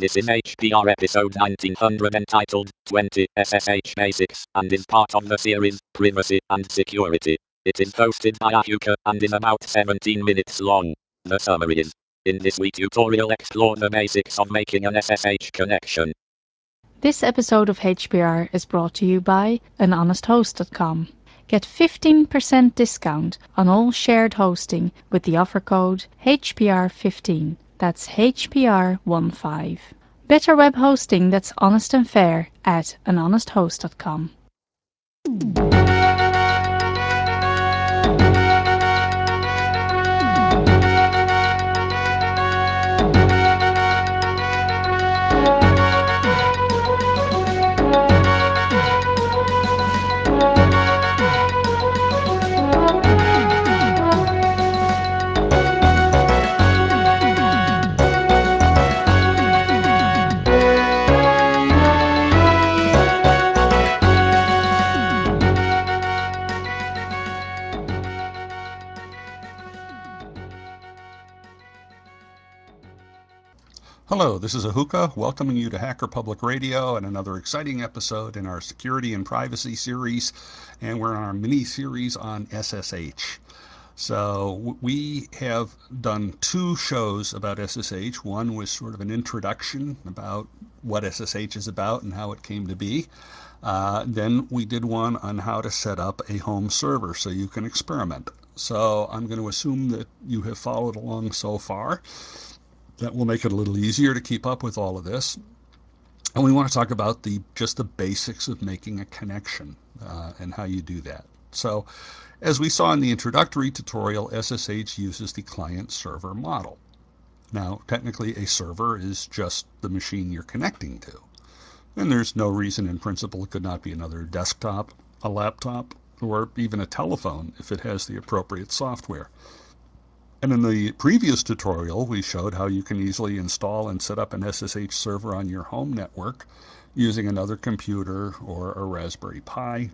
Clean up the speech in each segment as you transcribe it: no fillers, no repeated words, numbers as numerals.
This is HPR episode 1900 entitled 20 SSH Basics and is part of the series Privacy and Security. It is hosted by Ahuka and is about 17 minutes long. The summary is: in this week tutorial explore the basics of making an SSH connection. This episode of HPR is brought to you by anhonesthost.com. Get 15% discount on all shared hosting with the offer code HPR15. That's HPR15. Better web hosting that's honest and fair at anhonesthost.com. Hello, this is Ahuka, welcoming you to Hacker Public Radio and another exciting episode in our Security and Privacy series, and we're on our mini-series on SSH. So we have done two shows about SSH. One was sort of an introduction about what SSH is about and how it came to be. Then we did one on how to set up a home server so you can experiment. So I'm going to assume that you have followed along so far. That will make it a little easier to keep up with all of this. And we want to talk about just the basics of making a connection and how you do that. So as we saw in the introductory tutorial, SSH uses the client-server model. Now, technically, a server is just the machine you're connecting to. And there's no reason in principle it could not be another desktop, a laptop, or even a telephone if it has the appropriate software. And in the previous tutorial, we showed how you can easily install and set up an SSH server on your home network using another computer or a Raspberry Pi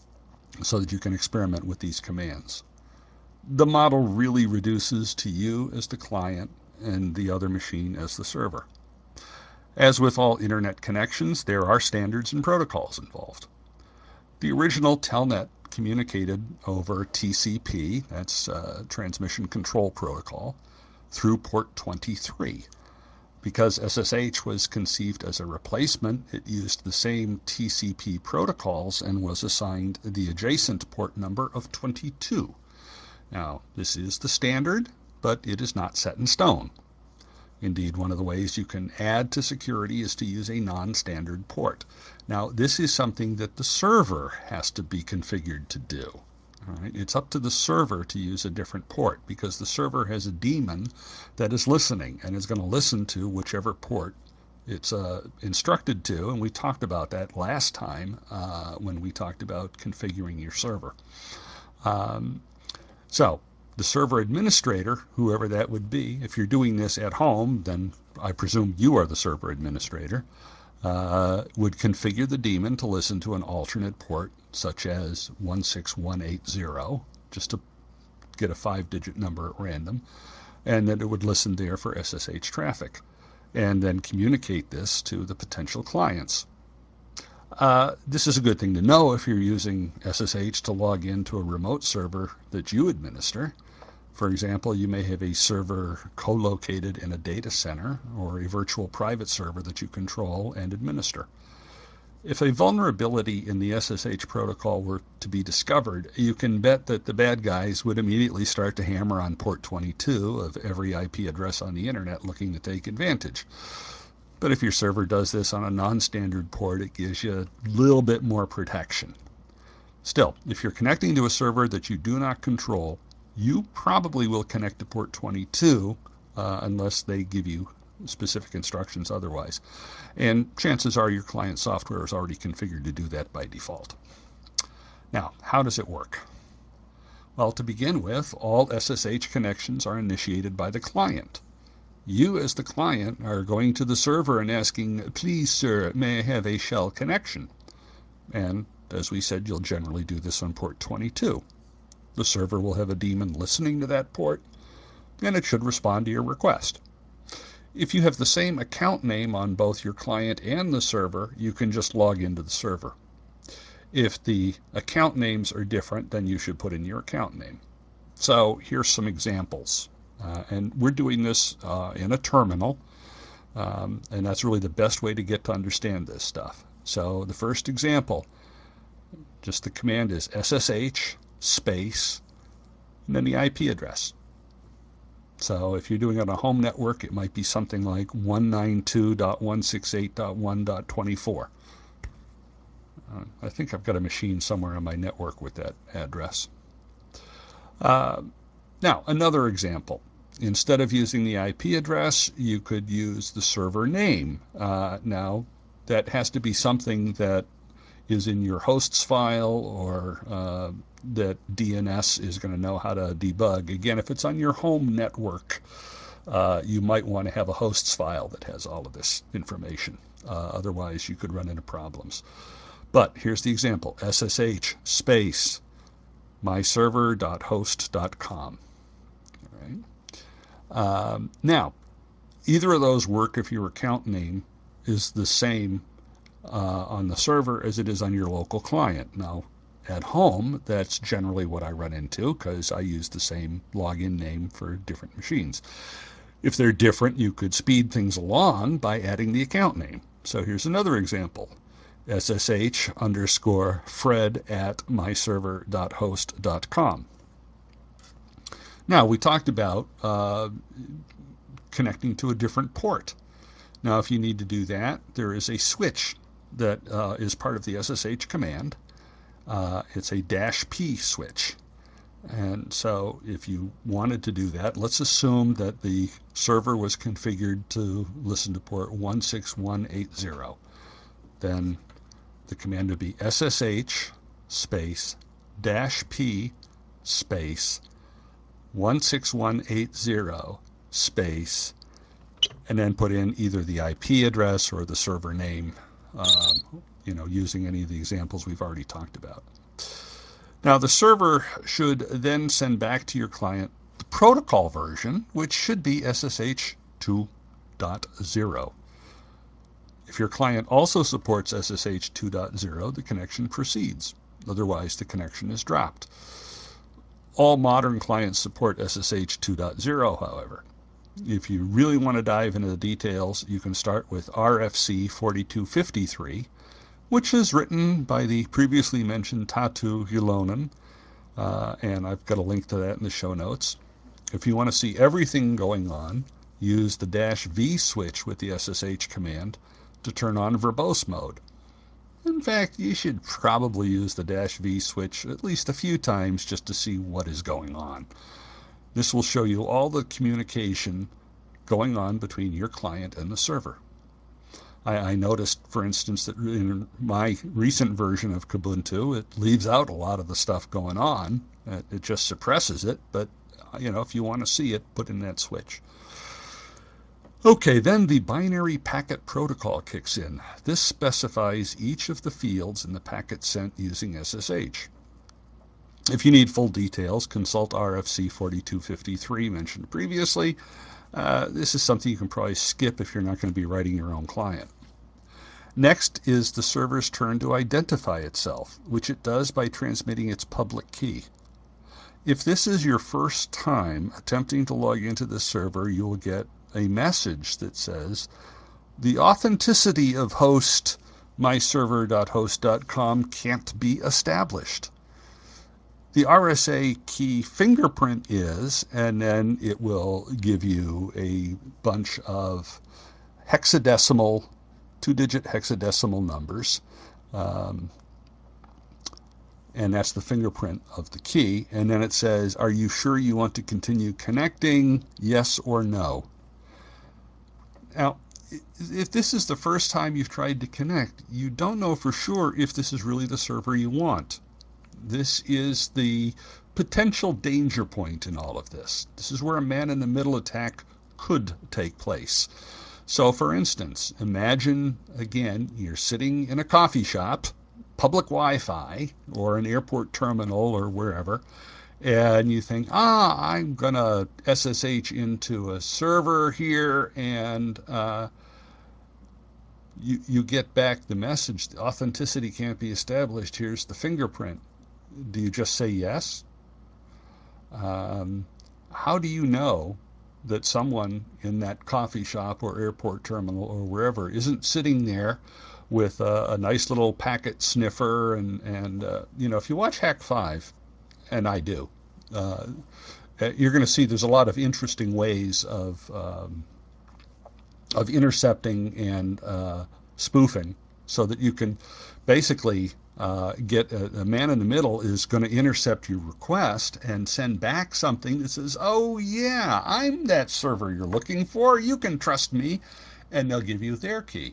so that you can experiment with these commands. The model really reduces to you as the client and the other machine as the server. As with all internet connections, there are standards and protocols involved. The original Telnet communicated over TCP, that's Transmission Control Protocol, through port 23. Because SSH was conceived as a replacement, it used the same TCP protocols and was assigned the adjacent port number of 22. Now, this is the standard, but it is not set in stone. Indeed, one of the ways you can add to security is to use a non-standard port. Now, this is something that the server has to be configured to do. All right? It's up to the server to use a different port because the server has a daemon that is listening and is going to listen to whichever port it's instructed to, and we talked about that last time when we talked about configuring your server. So the server administrator, whoever that would be, if you're doing this at home, then I presume you are the server administrator, would configure the daemon to listen to an alternate port, such as 16180, just to get a 5-digit number at random, and then it would listen there for SSH traffic, and then communicate this to the potential clients. This is a good thing to know if you're using SSH to log into a remote server that you administer. For example, you may have a server co-located in a data center or a virtual private server that you control and administer. If a vulnerability in the SSH protocol were to be discovered, you can bet that the bad guys would immediately start to hammer on port 22 of every IP address on the internet looking to take advantage. But if your server does this on a non-standard port, it gives you a little bit more protection. Still, if you're connecting to a server that you do not control, you probably will connect to port 22 unless they give you specific instructions otherwise. And chances are your client software is already configured to do that by default. Now, how does it work? Well, to begin with, all SSH connections are initiated by the client. You, as the client, are going to the server and asking, "Please, sir, may I have a shell connection?" And as we said, you'll generally do this on port 22. The server will have a daemon listening to that port, and it should respond to your request. If you have the same account name on both your client and the server, you can just log into the server. If the account names are different, then you should put in your account name. So here's some examples. And we're doing this in a terminal, and that's really the best way to get to understand this stuff. So the first example, just the command is SSH space, and then the IP address. So if you're doing it on a home network, it might be something like 192.168.1.24. I think I've got a machine somewhere on my network with that address. Now, another example. Instead of using the IP address, you could use the server name. Now, that has to be something that is in your hosts file or that DNS is going to know how to debug. Again, if it's on your home network, you might want to have a hosts file that has all of this information. Otherwise, you could run into problems. But here's the example, SSH space myserver.host.com. All right. Now, either of those work if your account name is the same on the server as it is on your local client. Now, at home, that's generally what I run into because I use the same login name for different machines. If they're different, you could speed things along by adding the account name. So here's another example. ssh_fred@myserver.host.com. Now, we talked about connecting to a different port. Now, if you need to do that, there is a switch that is part of the SSH command. It's a -P switch. And so if you wanted to do that, let's assume that the server was configured to listen to port 16180. Then the command would be SSH space -P space 16180 space, and then put in either the IP address or the server name, using any of the examples we've already talked about. Now, the server should then send back to your client the protocol version, which should be SSH 2.0. If your client also supports SSH 2.0, the connection proceeds. Otherwise, the connection is dropped. All modern clients support SSH 2.0, however. If you really want to dive into the details, you can start with RFC 4253, which is written by the previously mentioned Tatu Ylonen, and I've got a link to that in the show notes. If you want to see everything going on, use the -V switch with the SSH command to turn on verbose mode. In fact, you should probably use the -V switch at least a few times just to see what is going on. This will show you all the communication going on between your client and the server. I noticed, for instance, that in my recent version of Kubuntu, it leaves out a lot of the stuff going on. It just suppresses it, but if you want to see it, put in that switch. Okay, then the binary packet protocol kicks in. This specifies each of the fields in the packet sent using SSH. If you need full details, consult RFC 4253 mentioned previously. This is something you can probably skip if you're not going to be writing your own client. Next is the server's turn to identify itself, which it does by transmitting its public key. If this is your first time attempting to log into the server, you will get a message that says, the authenticity of host myserver.host.com can't be established. The RSA key fingerprint is, and then it will give you a bunch of hexadecimal, 2-digit hexadecimal numbers, and that's the fingerprint of the key. And then it says, are you sure you want to continue connecting? Yes or no. Now, if this is the first time you've tried to connect, you don't know for sure if this is really the server you want. This is the potential danger point in all of this. This is where a man-in-the-middle attack could take place. So, for instance, imagine, again, you're sitting in a coffee shop, public Wi-Fi, or an airport terminal or wherever, and you think, I'm going to SSH into a server here, and you get back the message, authenticity can't be established, here's the fingerprint. Do you just say yes? Um, how do you know that someone in that coffee shop or airport terminal or wherever isn't sitting there with a nice little packet sniffer and if you watch Hack 5, and I do, uh, you're going to see there's a lot of interesting ways of intercepting and spoofing, so that you can basically get a man in the middle is going to intercept your request and send back something that says, "Oh yeah, I'm that server you're looking for. You can trust me," and they'll give you their key,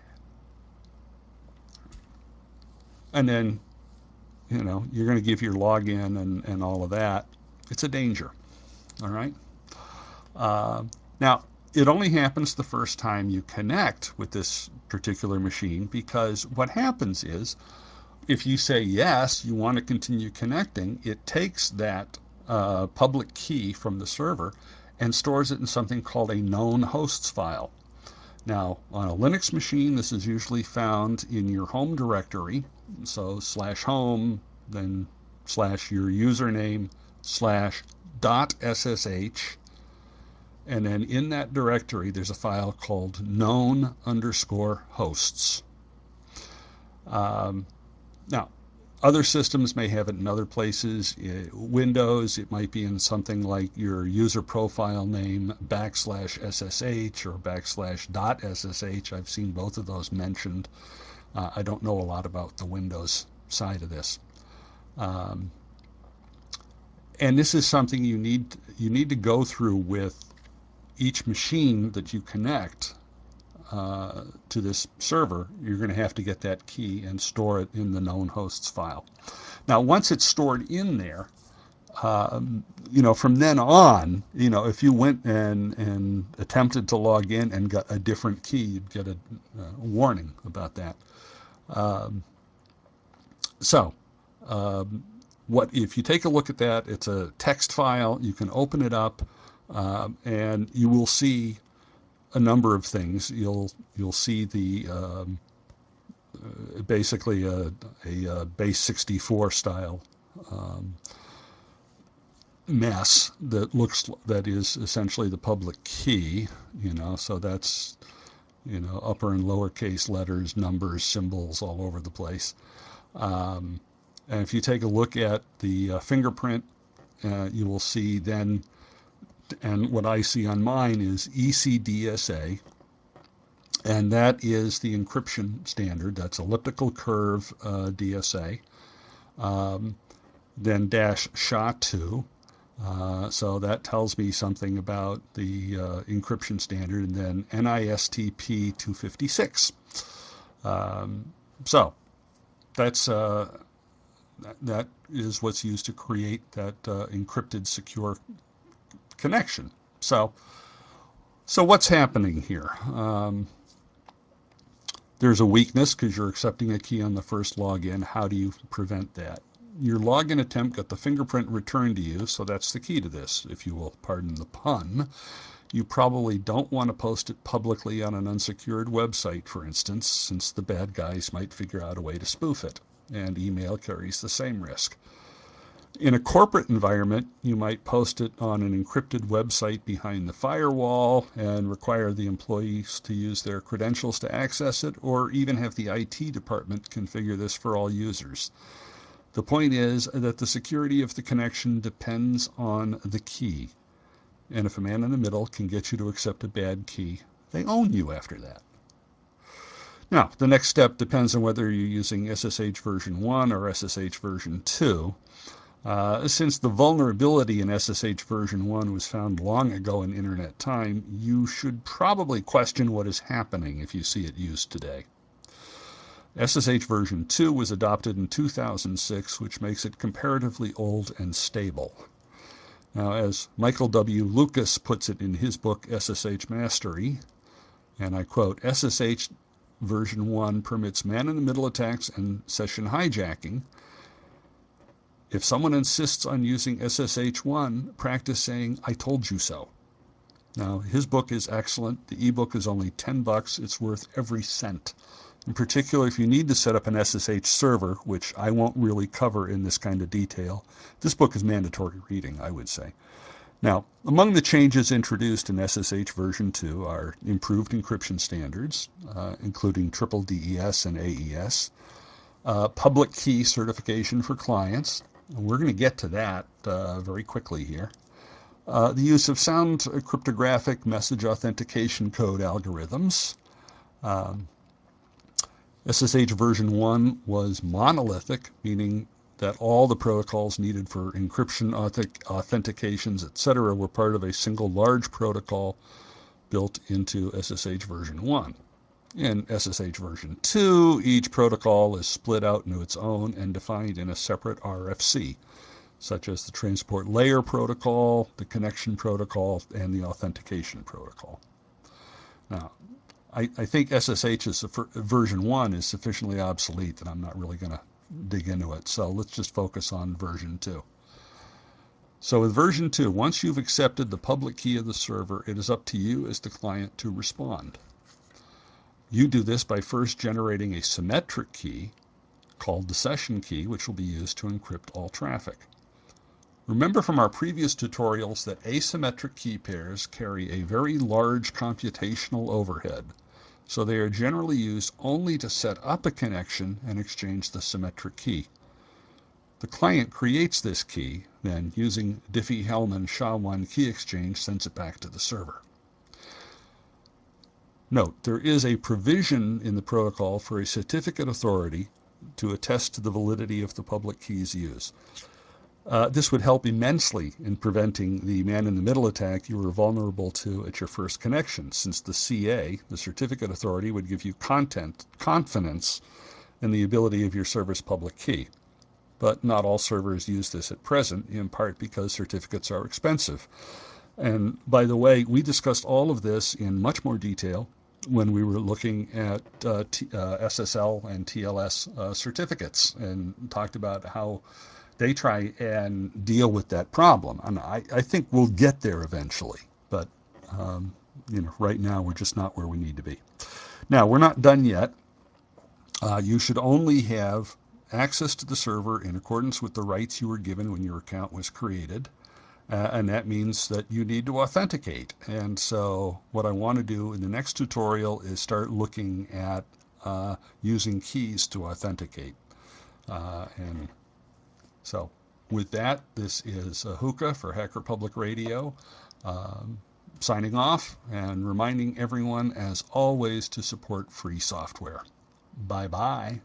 and then you're going to give your login and all of that. It's a danger. All right. Uh, Now, it only happens the first time you connect with this particular machine, because what happens is if you say yes, you want to continue connecting, it takes that public key from the server and stores it in something called a known hosts file. Now, on a Linux machine, this is usually found in your home directory. So /home, then /your username, /.ssh, and then in that directory, there's a file called known_hosts. Now, other systems may have it in other places. Windows, it might be in something like your user profile name /SSH or /.SSH. I've seen both of those mentioned. I don't know a lot about the Windows side of this. Um, and this is something you need to go through with each machine that you connect to this server. You're going to have to get that key and store it in the known hosts file. Now, once it's stored in there, from then on, if you went and attempted to log in and got a different key, you'd get a warning about that. Um, so, what if you take a look at that? It's a text file. You can open it up, and you will see a number of things. You'll see the basically a base 64 style um, mess that is essentially the public key. So that's upper and lowercase letters, numbers, symbols all over the place. Um, and if you take a look at the fingerprint, you will see then, and what I see on mine is ECDSA, and that is the encryption standard. That's elliptical curve DSA. Then -SHA-2. So that tells me something about the encryption standard, and then NIST P256. So that's that is what's used to create that encrypted secure connection. So what's happening here? There's a weakness because you're accepting a key on the first login. How do you prevent that? Your login attempt got the fingerprint returned to you, so that's the key to this, if you will pardon the pun. You probably don't want to post it publicly on an unsecured website, for instance, since the bad guys might figure out a way to spoof it, and email carries the same risk. In a corporate environment, you might post it on an encrypted website behind the firewall and require the employees to use their credentials to access it, or even have the IT department configure this for all users. The point is that the security of the connection depends on the key. And if a man in the middle can get you to accept a bad key, they own you after that. Now, the next step depends on whether you're using SSH version 1 or SSH version 2. Since the vulnerability in SSH version 1 was found long ago in internet time, you should probably question what is happening if you see it used today. SSH version 2 was adopted in 2006, which makes it comparatively old and stable. Now, as Michael W. Lucas puts it in his book SSH Mastery, and I quote, SSH version 1 permits man-in-the-middle attacks and session hijacking, If someone insists on using SSH1, practice saying, "I told you so." Now, his book is excellent. The ebook is only $10. It's worth every cent. In particular, if you need to set up an SSH server, which I won't really cover in this kind of detail, this book is mandatory reading, I would say. Now, among the changes introduced in SSH version 2 are improved encryption standards, including triple DES and AES, public key certification for clients. We're going to get to that very quickly here. The use of sound cryptographic message authentication code algorithms. SSH version 1 was monolithic, meaning that all the protocols needed for encryption, authentications, etc. were part of a single large protocol built into SSH version 1. In SSH version 2, each protocol is split out into its own and defined in a separate RFC, such as the transport layer protocol, the connection protocol, and the authentication protocol. Now, I think SSH's version 1 is sufficiently obsolete that I'm not really going to dig into it. So let's just focus on version 2. So with version 2, once you've accepted the public key of the server, it is up to you as the client to respond. You do this by first generating a symmetric key called the session key, which will be used to encrypt all traffic. Remember from our previous tutorials that asymmetric key pairs carry a very large computational overhead, so they are generally used only to set up a connection and exchange the symmetric key. The client creates this key, then using Diffie-Hellman SHA-1 key exchange sends it back to the server. Note, there is a provision in the protocol for a certificate authority to attest to the validity of the public keys used. This would help immensely in preventing the man-in-the-middle attack you were vulnerable to at your first connection, since the CA, the certificate authority, would give you confidence in the ability of your server's public key. But not all servers use this at present, in part because certificates are expensive. And by the way, we discussed all of this in much more detail when we were looking at SSL and TLS certificates and talked about how they try and deal with that problem. And I think we'll get there eventually, but right now we're just not where we need to be. Now, we're not done yet. You should only have access to the server in accordance with the rights you were given when your account was created. And that means that you need to authenticate. And so what I want to do in the next tutorial is start looking at using keys to authenticate. And so with that, this is Hookah for Hacker Public Radio, signing off and reminding everyone, as always, to support free software. Bye-bye.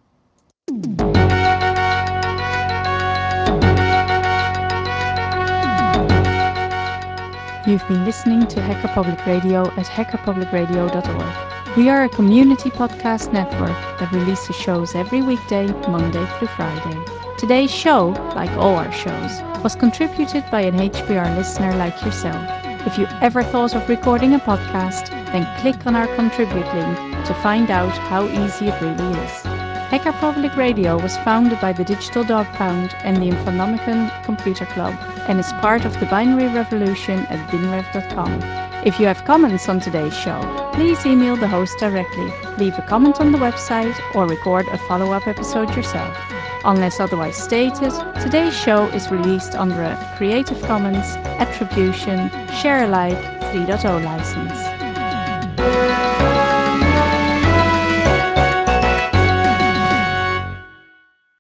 You've been listening to Hacker Public Radio at hackerpublicradio.org. We are a community podcast network that releases shows every weekday, Monday through Friday. Today's show, like all our shows, was contributed by an HPR listener like yourself. If you ever thought of recording a podcast, then click on our contribute link to find out how easy it really is. Hacker Public Radio was founded by the Digital Dog Pound and the Infonomicon Computer Club and is part of the binary revolution at binrev.com. If you have comments on today's show, please email the host directly, leave a comment on the website, or record a follow-up episode yourself. Unless otherwise stated, today's show is released under a Creative Commons Attribution Share Alike 3.0 license.